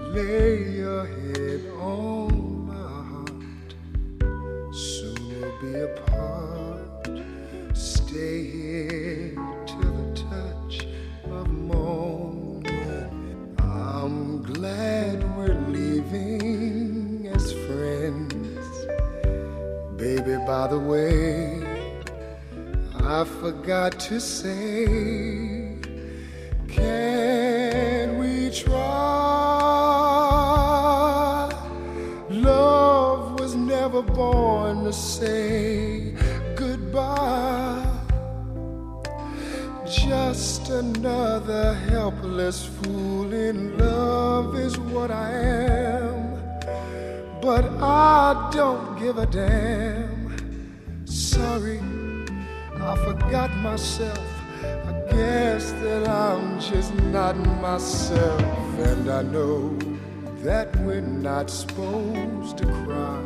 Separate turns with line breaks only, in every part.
lay your head on my heart. Soon we'll be apart. Stay here till the touch of morning. I'm glad we're leaving as friends. Baby, by the way, I forgot to say, can we try? Love was never born to say goodbye. Just another helpless fool in love is what I am. But I don't give a damn. Sorry, I forgot myself. I guess that I'm just not myself. And I know that we're not supposed to cry.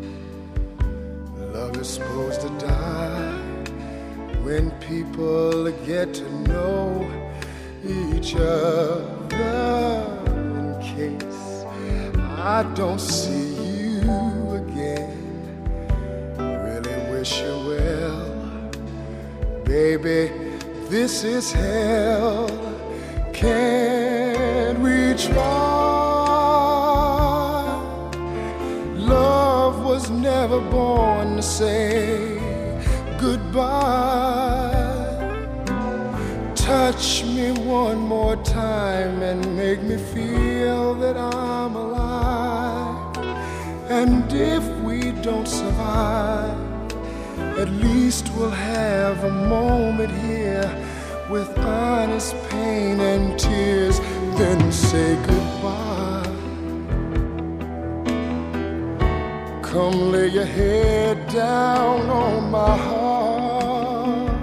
Love is supposed to die when people get to know each other. In case I don't see you again, really wish you well. Baby, this is hell. Can we try? Love was never born to say goodbye. Touch me one more time and make me feel that I'm alive. And if we don't survive, at least we'll have a moment here with honest pain and tears, then say goodbye. Come lay your head down on my heart.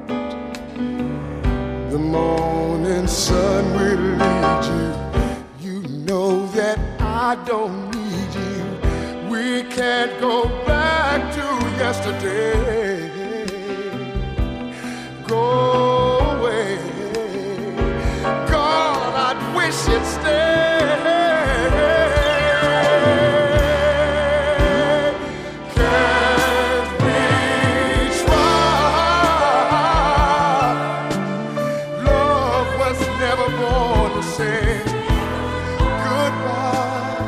The morning sun will lead you. You know that I don't need you. We can't go back to yesterday. Go away. God, I'd wish you'd stay. Can't we try? Love was never born to say goodbye.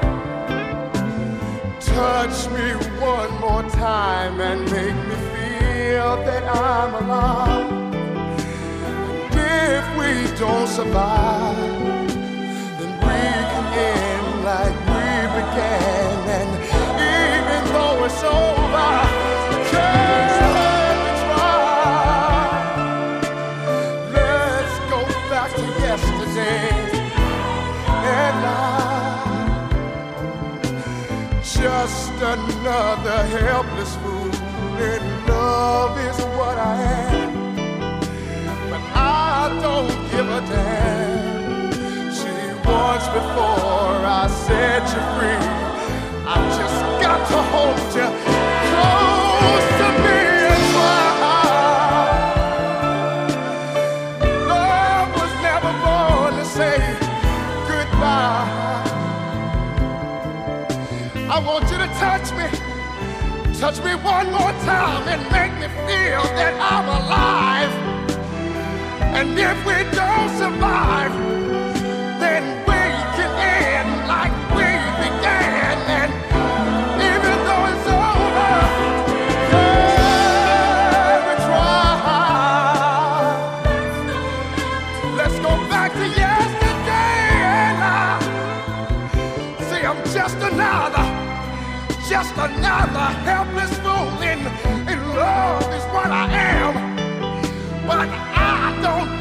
Touch me one more time and make me feel that I'm alive. And if we don't survive, then we can end like we began. And even though it's over, can we try? Let's go back to yesterday. And just another helpless fool in love is what I am. But I don't give a damn. See, once before I set you free, I just got to hold you close to me and try. Love was never born to say goodbye. I want you to touch me one more time and make me feel that I'm alive. And if we don't survive, then we can end like we began. And even though it's over, can we try? Let's go back to yesterday. And see, I'm just another helpless fool in love is what I am. But I don't